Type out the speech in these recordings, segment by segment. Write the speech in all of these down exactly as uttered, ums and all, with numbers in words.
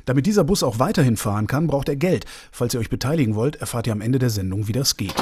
Damit dieser Bus auch weiterhin fahren kann, braucht er Geld. Falls ihr euch beteiligen wollt, erfahrt ihr am Ende der Sendung, wie das geht.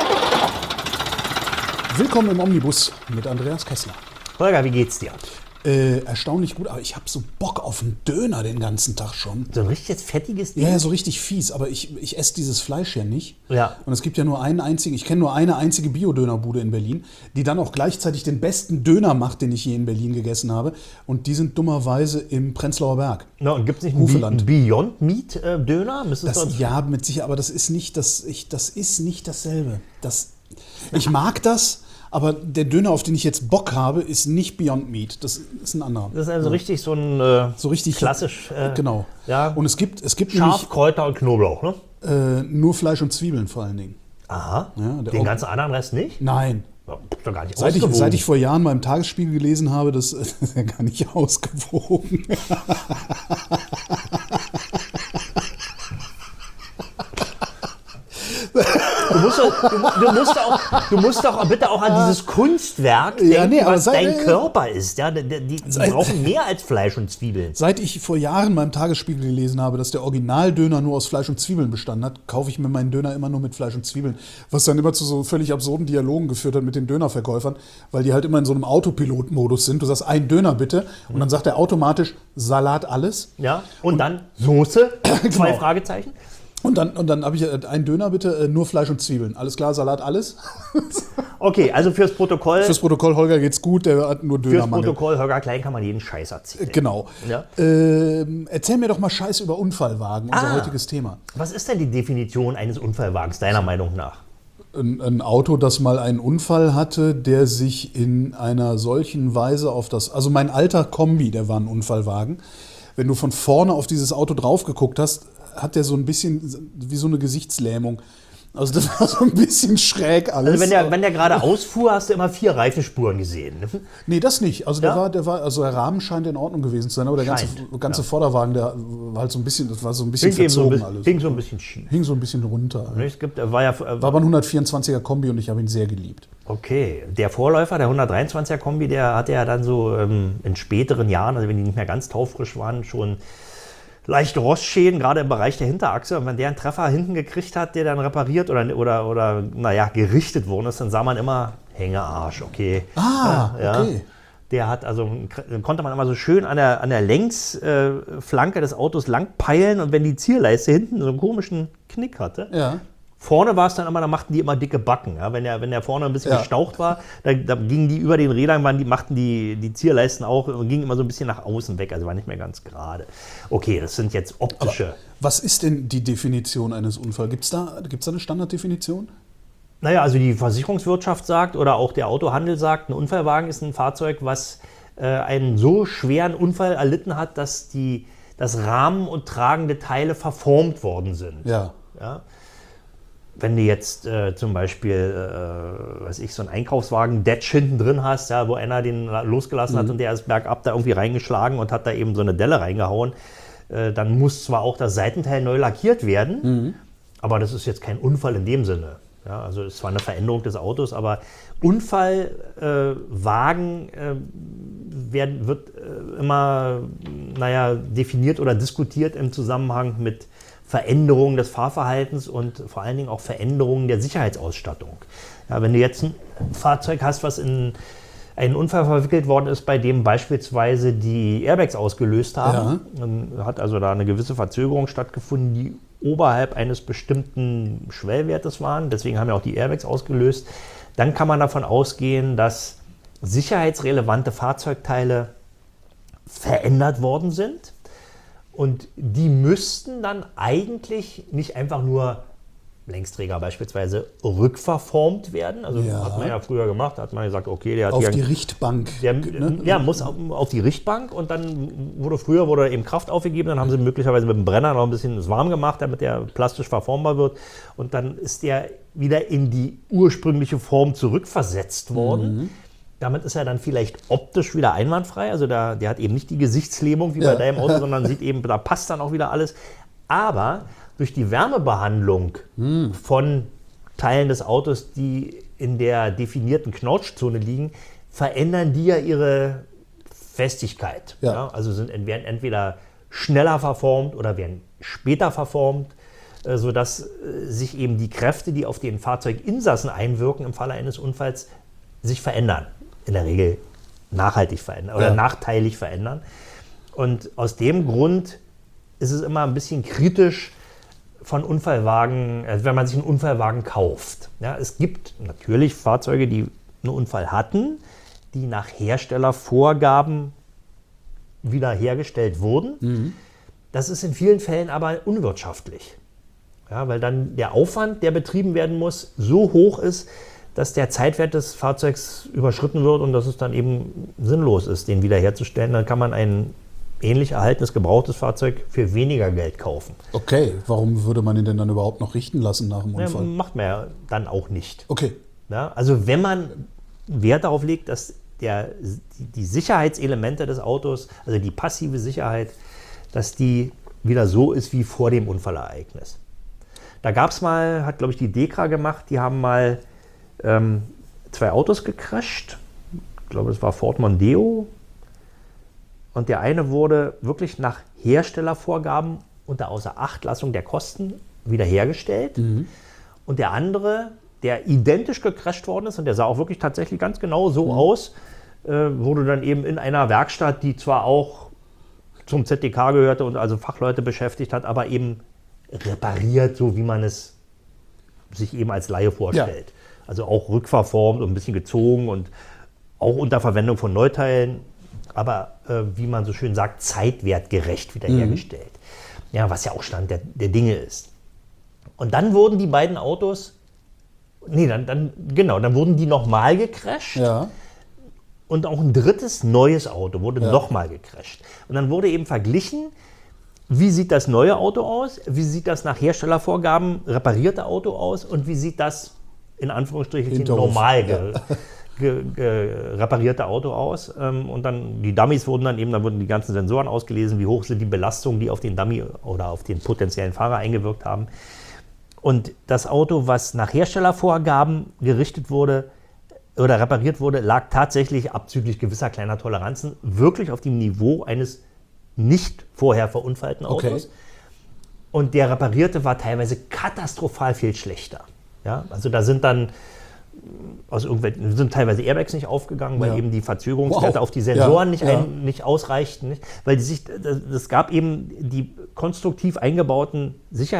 Willkommen im Omnibus mit Andreas Kessler. Holger, wie geht's dir? Äh, erstaunlich gut, aber ich habe so Bock auf einen Döner den ganzen Tag schon. So ein richtiges fettiges Ding? Ja, ja, so richtig fies, aber ich, ich esse dieses Fleisch ja nicht. Ja. Und es gibt ja nur einen einzigen, ich kenne nur eine einzige Bio-Dönerbude in Berlin, die dann auch gleichzeitig den besten Döner macht, den ich je in Berlin gegessen habe. Und die sind dummerweise im Prenzlauer Berg. No, und gibt es nicht Hufeland. einen Beyond Meat äh, Döner? Das, ja, mit Sicherheit, aber das ist nicht, das, ich, das ist nicht dasselbe. Das, ich mag das. Aber der Döner, auf den ich jetzt Bock habe, ist nicht Beyond Meat. Das ist ein anderer. Das ist also ja. richtig so ein äh, so richtig klassisch. Äh, genau. Ja. Und es gibt, es gibt Scharf, nämlich, Kräuter und Knoblauch, ne? Äh, nur Fleisch und Zwiebeln vor allen Dingen. Aha. Ja, den ganzen anderen Rest nicht? Nein. Ja, doch gar nicht Seit ich, ausgewogen. seit ich vor Jahren mal im Tagesspiegel gelesen habe, das ist ja gar nicht ausgewogen. Du musst, doch, du, du, musst auch, du musst doch bitte auch an dieses Kunstwerk denken, ja, nee, was seit, dein Körper ist. Ja, die, die, die seit, brauchen mehr als Fleisch und Zwiebeln. Seit ich vor Jahren mal im Tagesspiegel gelesen habe, dass der Originaldöner nur aus Fleisch und Zwiebeln bestanden hat, kaufe ich mir meinen Döner immer nur mit Fleisch und Zwiebeln. Was dann immer zu so völlig absurden Dialogen geführt hat mit den Dönerverkäufern, weil die halt immer in so einem Autopilot-Modus sind. Du sagst, ein Döner bitte. Und dann sagt er automatisch, Salat alles. Ja, und, und dann Soße, zwei genau. Fragezeichen. Und dann, und dann habe ich einen Döner bitte, nur Fleisch und Zwiebeln. Alles klar, Salat, alles? Okay, also fürs Protokoll. Fürs Protokoll, Holger geht's gut, der hat nur Döner. Fürs Protokoll, Holger Klein kann man jeden Scheiß erzählen. Genau. Ja. Ähm, erzähl mir doch mal Scheiß über Unfallwagen, unser ah, heutiges Thema. Was ist denn die Definition eines Unfallwagens, deiner Meinung nach? Ein, ein Auto, das mal einen Unfall hatte, der sich in einer solchen Weise auf das... Also mein alter Kombi, der war ein Unfallwagen. Wenn du von vorne auf dieses Auto drauf geguckt hast, hat der so ein bisschen wie so eine Gesichtslähmung. Also das war so ein bisschen schräg alles. Also wenn der, wenn der gerade ausfuhr, hast du immer vier Reifenspuren gesehen. Ne? Nee, das nicht. Also der Ja? war, der war, also der Rahmen scheint in Ordnung gewesen zu sein, aber der ganze, ganze ja. Vorderwagen, der war halt so ein bisschen, das war so ein bisschen Hing verzogen so ein, alles. Hing so ein bisschen schief. Hing so ein bisschen runter. Es gibt, war, ja, war aber ein hundertvierundzwanziger Kombi und ich habe ihn sehr geliebt. Okay, der Vorläufer, der hundertdreiundzwanziger Kombi, der hatte ja dann so ähm, in späteren Jahren, also wenn die nicht mehr ganz taufrisch waren, schon leichte Rostschäden, gerade im Bereich der Hinterachse. Und wenn der einen Treffer hinten gekriegt hat, der dann repariert oder, oder, oder naja, gerichtet worden ist, dann sah man immer Hängearsch, okay. Ah, ja, okay. Der hat, also konnte man immer so schön an der, an der Längsflanke äh, des Autos lang peilen und wenn die Zierleiste hinten so einen komischen Knick hatte, ja. Vorne war es dann immer, da machten die immer dicke Backen. Ja? Wenn, der, wenn der vorne ein bisschen ja. gestaucht war, da, da gingen die über den Rädern, waren die, machten die, die Zierleisten auch und gingen immer so ein bisschen nach außen weg, also war nicht mehr ganz gerade. Okay, das sind jetzt optische. Aber was ist denn die Definition eines Unfalls? Gibt es da, gibt's da eine Standarddefinition? Naja, also die Versicherungswirtschaft sagt oder auch der Autohandel sagt, ein Unfallwagen ist ein Fahrzeug, was äh, einen so schweren Unfall erlitten hat, dass die, das Rahmen und tragende Teile verformt worden sind. Ja. Ja? Wenn du jetzt äh, zum Beispiel, äh, weiß ich, so einen Einkaufswagen Detsch hinten drin hast, ja, wo einer den losgelassen mhm. hat und der ist bergab da irgendwie reingeschlagen und hat da eben so eine Delle reingehauen, äh, dann muss zwar auch das Seitenteil neu lackiert werden, mhm. aber das ist jetzt kein Unfall in dem Sinne. Ja, also es ist zwar eine Veränderung des Autos, aber Unfallwagen äh, werden, wird äh, immer naja, definiert oder diskutiert im Zusammenhang mit Veränderungen des Fahrverhaltens und vor allen Dingen auch Veränderungen der Sicherheitsausstattung. Ja, wenn du jetzt ein Fahrzeug hast, was in einen Unfall verwickelt worden ist, bei dem beispielsweise die Airbags ausgelöst haben, ja. dann hat also da eine gewisse Verzögerung stattgefunden, die oberhalb eines bestimmten Schwellwertes waren, deswegen haben ja auch die Airbags ausgelöst, dann kann man davon ausgehen, dass sicherheitsrelevante Fahrzeugteile verändert worden sind. Und die müssten dann eigentlich nicht einfach nur Längsträger beispielsweise rückverformt werden. Also ja. hat man ja früher gemacht, da hat man gesagt, okay, der hat auf hier die Richtbank. Der, ne? Ja, muss auf, auf die Richtbank und dann wurde früher wurde eben Kraft aufgegeben, dann haben sie möglicherweise mit dem Brenner noch ein bisschen das warm gemacht, damit der plastisch verformbar wird. Und dann ist der wieder in die ursprüngliche Form zurückversetzt worden. Mhm. Damit ist er dann vielleicht optisch wieder einwandfrei. Also der, der hat eben nicht die Gesichtslähmung wie bei ja. deinem Auto, sondern sieht eben, da passt dann auch wieder alles. Aber durch die Wärmebehandlung hm. von Teilen des Autos, die in der definierten Knautschzone liegen, verändern die ja ihre Festigkeit. Ja. Ja, also sind, werden entweder schneller verformt oder werden später verformt, äh, sodass äh, sich eben die Kräfte, die auf den Fahrzeuginsassen einwirken im Falle eines Unfalls, sich verändern. In der Regel nachhaltig verändern oder ja. nachteilig verändern. Und aus dem Grund ist es immer ein bisschen kritisch von Unfallwagen, also wenn man sich einen Unfallwagen kauft. Ja, es gibt natürlich Fahrzeuge, die einen Unfall hatten, die nach Herstellervorgaben wiederhergestellt wurden. Mhm. Das ist in vielen Fällen aber unwirtschaftlich. Ja, weil dann der Aufwand, der betrieben werden muss, so hoch ist, dass der Zeitwert des Fahrzeugs überschritten wird und dass es dann eben sinnlos ist, den wiederherzustellen. Dann kann man ein ähnlich erhaltenes, gebrauchtes Fahrzeug für weniger Geld kaufen. Okay, warum würde man ihn denn dann überhaupt noch richten lassen nach dem Unfall? Ja, macht man ja dann auch nicht. Okay. Ja, also wenn man Wert darauf legt, dass der, die, die Sicherheitselemente des Autos, also die passive Sicherheit, dass die wieder so ist wie vor dem Unfallereignis. Da gab es mal, hat glaube ich die DEKRA gemacht, die haben mal ähm, zwei Autos gecrasht. Ich glaube, es war Ford Mondeo. Und der eine wurde wirklich nach Herstellervorgaben unter Außerachtlassung der Kosten wiederhergestellt. Mhm. Und der andere, der identisch gecrasht worden ist, und der sah auch wirklich tatsächlich ganz genau so mhm. aus, äh, wurde dann eben in einer Werkstatt, die zwar auch zum Z D K gehörte und also Fachleute beschäftigt hat, aber eben repariert, so wie man es sich eben als Laie vorstellt. Ja. Also auch rückverformt und ein bisschen gezogen und auch unter Verwendung von Neuteilen, aber äh, wie man so schön sagt, zeitwertgerecht wiederhergestellt. Mhm. Ja, was ja auch Stand der, der Dinge ist. Und dann wurden die beiden Autos, nee, dann, dann genau, dann wurden die nochmal gecrasht. Ja. Und auch ein drittes neues Auto wurde ja. nochmal gecrasht. Und dann wurde eben verglichen, wie sieht das neue Auto aus, wie sieht das nach Herstellervorgaben reparierte Auto aus und wie sieht das in Anführungsstrichen normal ge, ja. ge, ge, reparierte Auto aus. Und dann die Dummies wurden dann eben, dann wurden die ganzen Sensoren ausgelesen, wie hoch sind die Belastungen, die auf den Dummy oder auf den potenziellen Fahrer eingewirkt haben. Und das Auto, was nach Herstellervorgaben gerichtet wurde oder repariert wurde, lag tatsächlich abzüglich gewisser kleiner Toleranzen wirklich auf dem Niveau eines nicht vorher verunfallten Autos. Okay. Und der reparierte war teilweise katastrophal viel schlechter. Ja, also da sind dann aus irgendwelchen, sind teilweise Airbags nicht aufgegangen, weil ja. eben die Verzögerungswerte wow. auf die Sensoren ja. nicht, ja. ein, nicht ausreichten. Nicht? Weil die sich, es gab eben die konstruktiv eingebauten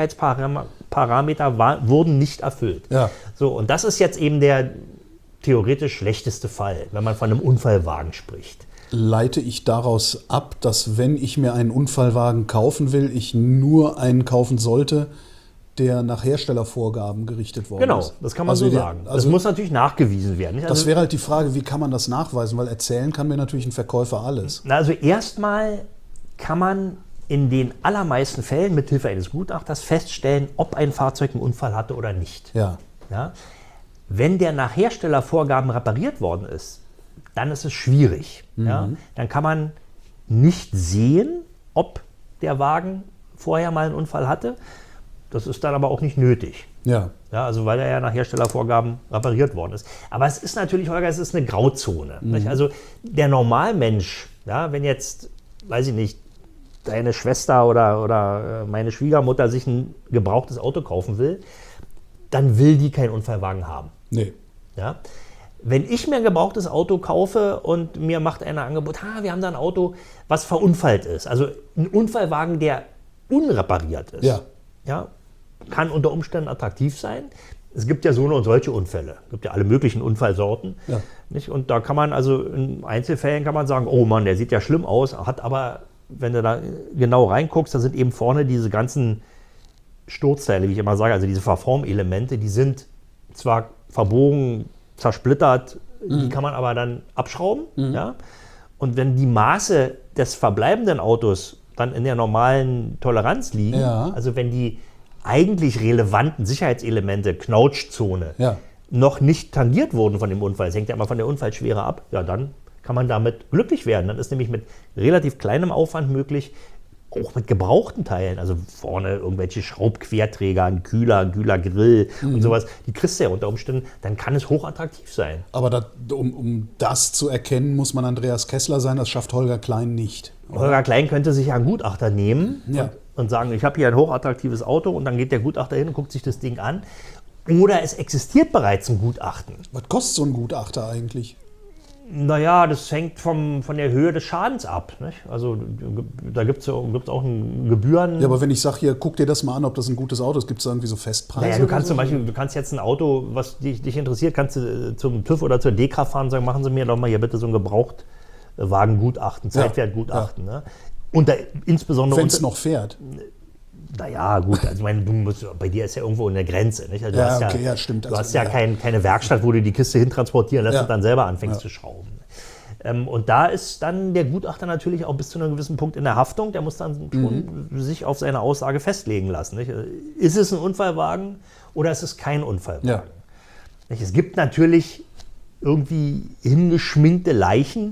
Sicherheitsparameter war, wurden nicht erfüllt. Ja. So, und das ist jetzt eben der theoretisch schlechteste Fall, wenn man von einem Unfallwagen spricht. Leite ich daraus ab, dass wenn ich mir einen Unfallwagen kaufen will, ich nur einen kaufen sollte, der nach Herstellervorgaben gerichtet worden genau, ist. Genau, das kann man also so der, sagen. Also das muss natürlich nachgewiesen werden. Nicht? Also, das wäre halt die Frage, wie kann man das nachweisen? Weil erzählen kann mir natürlich ein Verkäufer alles. Also erstmal kann man in den allermeisten Fällen mithilfe eines Gutachters feststellen, ob ein Fahrzeug einen Unfall hatte oder nicht. Ja. Ja? Wenn der nach Herstellervorgaben repariert worden ist, dann ist es schwierig. Mhm. Ja? Dann kann man nicht sehen, ob der Wagen vorher mal einen Unfall hatte. Das ist dann aber auch nicht nötig. Ja. Ja, also weil er ja nach Herstellervorgaben repariert worden ist. Aber es ist natürlich, Holger, es ist eine Grauzone. Mhm. Nicht? Also der Normalmensch, ja, wenn jetzt, weiß ich nicht, deine Schwester oder, oder meine Schwiegermutter sich ein gebrauchtes Auto kaufen will, dann will die keinen Unfallwagen haben. Nee. Ja? Wenn ich mir ein gebrauchtes Auto kaufe und mir macht einer ein Angebot, ha, wir haben da ein Auto, was verunfallt ist, also ein Unfallwagen, der unrepariert ist, ja. Ja, kann unter Umständen attraktiv sein. Es gibt ja so und solche Unfälle. Es gibt ja alle möglichen Unfallsorten. Ja. Nicht? Und da kann man also in Einzelfällen kann man sagen, oh Mann, der sieht ja schlimm aus, hat aber, wenn du da genau reinguckst, da sind eben vorne diese ganzen Sturzteile, wie ich immer sage, also diese Verformelemente, die sind zwar verbogen, zersplittert, mhm. die kann man aber dann abschrauben. Mhm. Ja? Und wenn die Maße des verbleibenden Autos dann in der normalen Toleranz liegen, ja. also wenn die eigentlich relevanten Sicherheitselemente, Knautschzone, ja. noch nicht tangiert wurden von dem Unfall, es hängt ja immer von der Unfallschwere ab, ja, dann kann man damit glücklich werden. Dann ist nämlich mit relativ kleinem Aufwand möglich, auch mit gebrauchten Teilen, also vorne irgendwelche Schraubquerträger, ein Kühler, ein Kühlergrill mhm. und sowas, die kriegst du ja unter Umständen, dann kann es hochattraktiv sein. Aber das, um, um das zu erkennen, muss man Andreas Kessler sein, das schafft Holger Klein nicht. Oder? Holger Klein könnte sich ja einen Gutachter nehmen ja. und, und sagen, ich habe hier ein hochattraktives Auto und dann geht der Gutachter hin und guckt sich das Ding an. Oder es existiert bereits ein Gutachten. Was kostet so ein Gutachter eigentlich? Naja, das hängt vom, von der Höhe des Schadens ab. Nicht? Also da gibt es ja, gibt's auch ein Gebühren. Ja, aber wenn ich sage, hier, guck dir das mal an, ob das ein gutes Auto ist, gibt es da irgendwie so Festpreise? Naja, du kannst so? zum Beispiel, du kannst jetzt ein Auto, was dich, dich interessiert, kannst du zum TÜV oder zur D K fahren und sagen, machen Sie mir doch mal hier bitte so ein Gebrauchtwagengutachten, Zeitwertgutachten. Ja, okay. Ne? Und da, insbesondere... Wenn es noch fährt. Naja, gut, also ich meine, du musst, bei dir ist ja irgendwo eine Grenze. Nicht? Also ja, du hast ja, okay, ja, stimmt. Du also, hast ja, ja. Kein, keine Werkstatt, wo du die Kiste hintransportieren lässt ja. und dann selber anfängst ja. zu schrauben. Ähm, und da ist dann der Gutachter natürlich auch bis zu einem gewissen Punkt in der Haftung. Der muss dann schon mhm. sich auf seine Aussage festlegen lassen. Nicht? Ist es ein Unfallwagen oder ist es kein Unfallwagen? Ja. Nicht? Es gibt natürlich irgendwie hingeschminkte Leichen.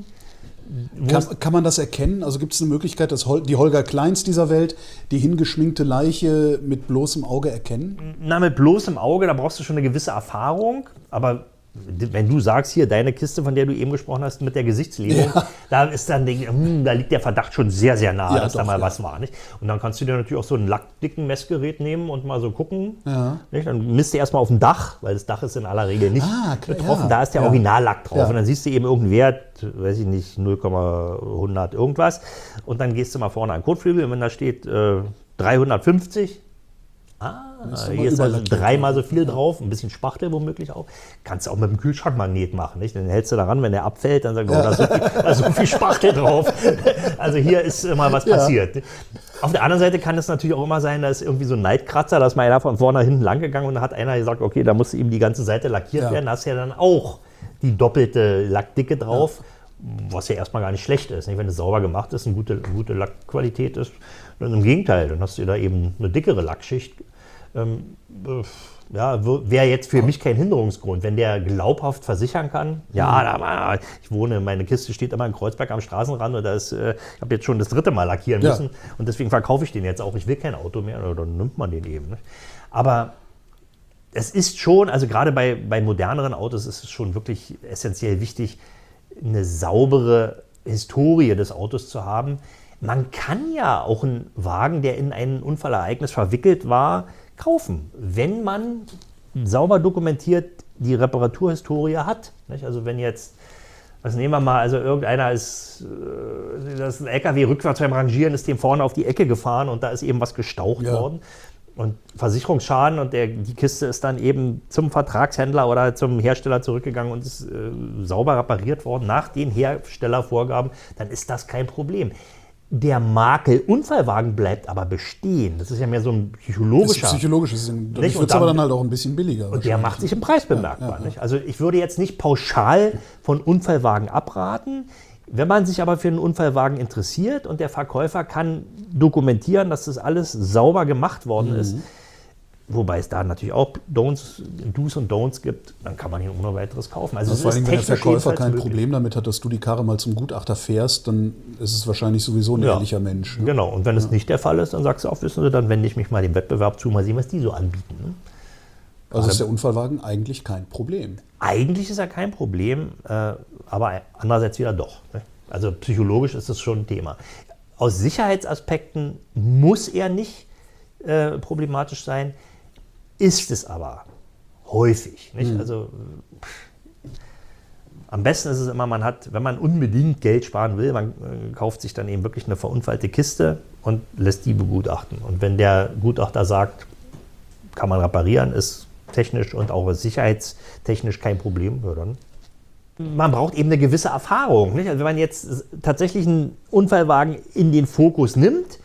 Kann, kann man das erkennen? Also gibt es eine Möglichkeit, dass Hol- die Holger Kleins dieser Welt die hingeschminkte Leiche mit bloßem Auge erkennen? Na, mit bloßem Auge, da brauchst du schon eine gewisse Erfahrung. Aber wenn du sagst, hier, deine Kiste, von der du eben gesprochen hast, mit der Gesichtslähmung, ja. da ist dann, hm, da liegt der Verdacht schon sehr, sehr nah, ja, dass doch, da mal ja. was war. Nicht? Und dann kannst du dir natürlich auch so ein lackdicken Messgerät nehmen und mal so gucken. Ja. Nicht? Dann misst du erstmal auf dem Dach, weil das Dach ist in aller Regel nicht ah, klar, betroffen. Ja. Da ist der ja. Originallack drauf. Ja. Und dann siehst du eben irgendeinen Wert, weiß ich nicht, null Komma hundert irgendwas. Und dann gehst du mal vorne an den Kotflügel und wenn da steht äh, dreihundertfünfzig, ah, hier ist also dreimal so viel drauf, ein bisschen Spachtel womöglich auch. Kannst du auch mit dem Kühlschrankmagnet machen, nicht? Dann hältst du daran, wenn der abfällt, dann sagst du, oh, da ist so viel, da ist so viel Spachtel drauf. Also hier ist immer was ja. passiert. Auf der anderen Seite kann es natürlich auch immer sein, da ist irgendwie so ein Neidkratzer, da ist mal einer von vorne nach hinten lang gegangen und da hat einer gesagt, okay, da muss ihm die ganze Seite lackiert ja. werden. Da hast du ja dann auch die doppelte Lackdicke drauf, ja. was ja erstmal gar nicht schlecht ist. Nicht? Wenn es sauber gemacht ist, eine gute, eine gute Lackqualität ist, dann im Gegenteil, dann hast du da eben eine dickere Lackschicht. Ähm, äh, ja, wäre jetzt für mich kein Hinderungsgrund. Wenn der glaubhaft versichern kann, ja, da, ich wohne, meine Kiste steht immer in Kreuzberg am Straßenrand und da ist, äh, ich habe jetzt schon das dritte Mal lackieren ja. müssen und deswegen verkaufe ich den jetzt auch. Ich will kein Auto mehr, oder dann nimmt man den eben. Nicht? Aber es ist schon, also gerade bei, bei moderneren Autos ist es schon wirklich essentiell wichtig, eine saubere Historie des Autos zu haben. Man kann ja auch einen Wagen, der in ein Unfallereignis verwickelt war, kaufen, wenn man sauber dokumentiert die Reparaturhistorie hat. Nicht? Also wenn jetzt, was nehmen wir mal, also irgendeiner ist, das ist ein L K W rückwärts beim Rangieren, ist dem vorne auf die Ecke gefahren und da ist eben was gestaucht ja. worden. Und Versicherungsschaden und der, die Kiste ist dann eben zum Vertragshändler oder zum Hersteller zurückgegangen und ist äh, sauber repariert worden nach den Herstellervorgaben, dann ist das kein Problem. Der Makel Unfallwagen bleibt aber bestehen. Das ist ja mehr so ein psychologischer. Das ist psychologisch. Das wird aber dann halt auch ein bisschen billiger. Und der macht sich im Preis bemerkbar. Ja, ja, ja. Nicht? Also ich würde jetzt nicht pauschal von Unfallwagen abraten. Wenn man sich aber für einen Unfallwagen interessiert und der Verkäufer kann dokumentieren, dass das alles sauber gemacht worden mhm. ist, wobei es da natürlich auch Don'ts, Do's und Don'ts gibt, dann kann man ihn ohne weiteres kaufen. Also, also vor allem, wenn der Verkäufer kein möglich. Problem damit hat, dass du die Karre mal zum Gutachter fährst, dann ist es wahrscheinlich sowieso ein ja. ehrlicher Mensch. Ne? Genau, und wenn es ja. nicht der Fall ist, dann sagst du auch, wissen Sie, dann wende ich mich mal dem Wettbewerb zu, mal sehen, was die so anbieten. Ne? Also ist der Unfallwagen eigentlich kein Problem? Eigentlich ist er kein Problem, äh, aber andererseits wieder doch. Ne? Also psychologisch ist das schon ein Thema. Aus Sicherheitsaspekten muss er nicht äh, problematisch sein, ist es aber häufig. Nicht? Mhm. Also pff, am besten ist es immer, man hat, wenn man unbedingt Geld sparen will, man äh, kauft sich dann eben wirklich eine verunfallte Kiste und lässt die begutachten. Und wenn der Gutachter sagt, kann man reparieren, ist technisch und auch sicherheitstechnisch kein Problem, ja, dann. Man braucht eben eine gewisse Erfahrung. Nicht? Also wenn man jetzt tatsächlich einen Unfallwagen in den Fokus nimmt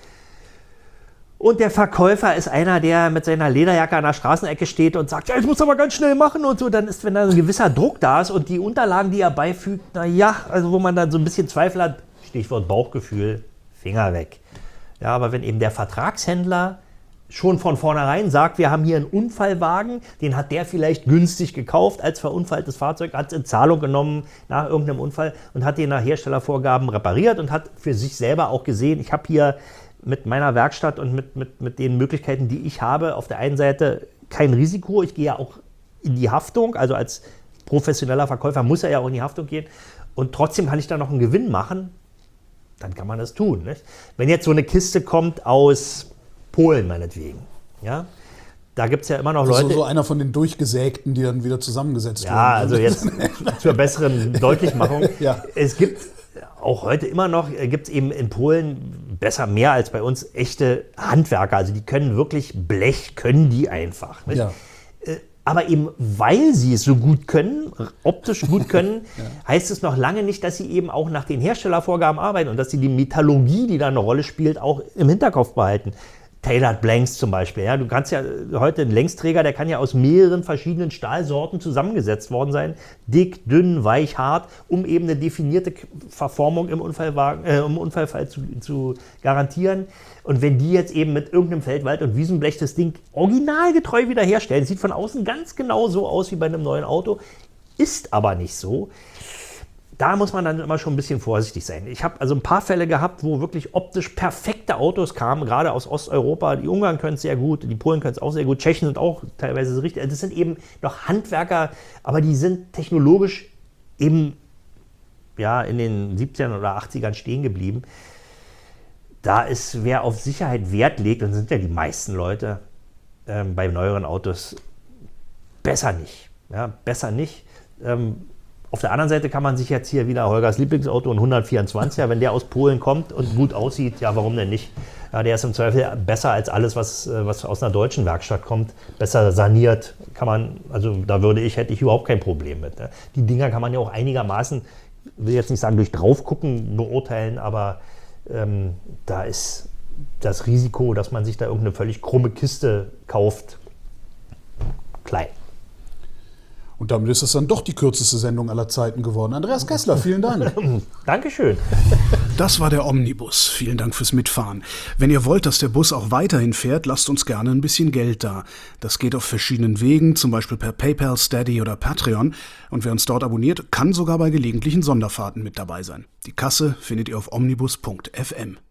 und der Verkäufer ist einer, der mit seiner Lederjacke an der Straßenecke steht und sagt, ja, ich muss aber ganz schnell machen und so, dann ist, wenn da ein gewisser Druck da ist und die Unterlagen, die er beifügt, naja, also wo man dann so ein bisschen Zweifel hat, Stichwort Bauchgefühl, Finger weg. Ja, aber wenn eben der Vertragshändler schon von vornherein sagt, wir haben hier einen Unfallwagen, den hat der vielleicht günstig gekauft als verunfalltes Fahrzeug, hat es in Zahlung genommen nach irgendeinem Unfall und hat den nach Herstellervorgaben repariert und hat für sich selber auch gesehen, ich habe hier mit meiner Werkstatt und mit, mit, mit den Möglichkeiten, die ich habe, auf der einen Seite kein Risiko. Ich gehe ja auch in die Haftung, also als professioneller Verkäufer muss er ja auch in die Haftung gehen. Und trotzdem kann ich da noch einen Gewinn machen, dann kann man das tun. Nicht? Wenn jetzt so eine Kiste kommt aus Polen meinetwegen, ja, da gibt es ja immer noch also Leute... so einer von den Durchgesägten, die dann wieder zusammengesetzt ja, werden. Ja, also jetzt zur besseren Deutlichmachung. Ja. Es gibt auch heute immer noch, gibt es eben in Polen besser mehr als bei uns echte Handwerker. Also die können wirklich Blech, können die einfach. Nicht? Ja. Aber eben weil sie es so gut können, optisch gut können, ja. heißt es noch lange nicht, dass sie eben auch nach den Herstellervorgaben arbeiten und dass sie die Metallurgie, die da eine Rolle spielt, auch im Hinterkopf behalten. Tailored Blanks zum Beispiel. Ja, du kannst ja heute einen Längsträger, der kann ja aus mehreren verschiedenen Stahlsorten zusammengesetzt worden sein. Dick, dünn, weich, hart, um eben eine definierte Verformung im, Unfallwagen, äh, im Unfallfall zu, zu garantieren. Und wenn die jetzt eben mit irgendeinem Feldwald- und Wiesenblech das Ding originalgetreu wiederherstellen, sieht von außen ganz genau so aus wie bei einem neuen Auto, ist aber nicht so. Da muss man dann immer schon ein bisschen vorsichtig sein. Ich habe also ein paar Fälle gehabt, wo wirklich optisch perfekte Autos kamen, gerade aus Osteuropa. Die Ungarn können es sehr gut, die Polen können es auch sehr gut, Tschechen sind auch teilweise so richtig. Das sind eben noch Handwerker, aber die sind technologisch eben ja, in den siebzigern oder achtzigern stehen geblieben. Da ist, wer auf Sicherheit Wert legt, und sind ja die meisten Leute ähm, bei neueren Autos, besser nicht. Ja, besser nicht. Ähm, Auf der anderen Seite kann man sich jetzt hier wieder Holgers Lieblingsauto, ein hundertvierundzwanziger, wenn der aus Polen kommt und gut aussieht, ja, warum denn nicht? Ja, der ist im Zweifel besser als alles, was, was aus einer deutschen Werkstatt kommt. Besser saniert kann man, also da würde ich, hätte ich überhaupt kein Problem mit. Ne? Die Dinger kann man ja auch einigermaßen, will jetzt nicht sagen durch Draufgucken beurteilen, aber ähm, da ist das Risiko, dass man sich da irgendeine völlig krumme Kiste kauft, klein. Und damit ist es dann doch die kürzeste Sendung aller Zeiten geworden. Andreas Kessler, vielen Dank. Dankeschön. Das war der Omnibus. Vielen Dank fürs Mitfahren. Wenn ihr wollt, dass der Bus auch weiterhin fährt, lasst uns gerne ein bisschen Geld da. Das geht auf verschiedenen Wegen, zum Beispiel per PayPal, Steady oder Patreon. Und wer uns dort abonniert, kann sogar bei gelegentlichen Sonderfahrten mit dabei sein. Die Kasse findet ihr auf omnibus punkt f m.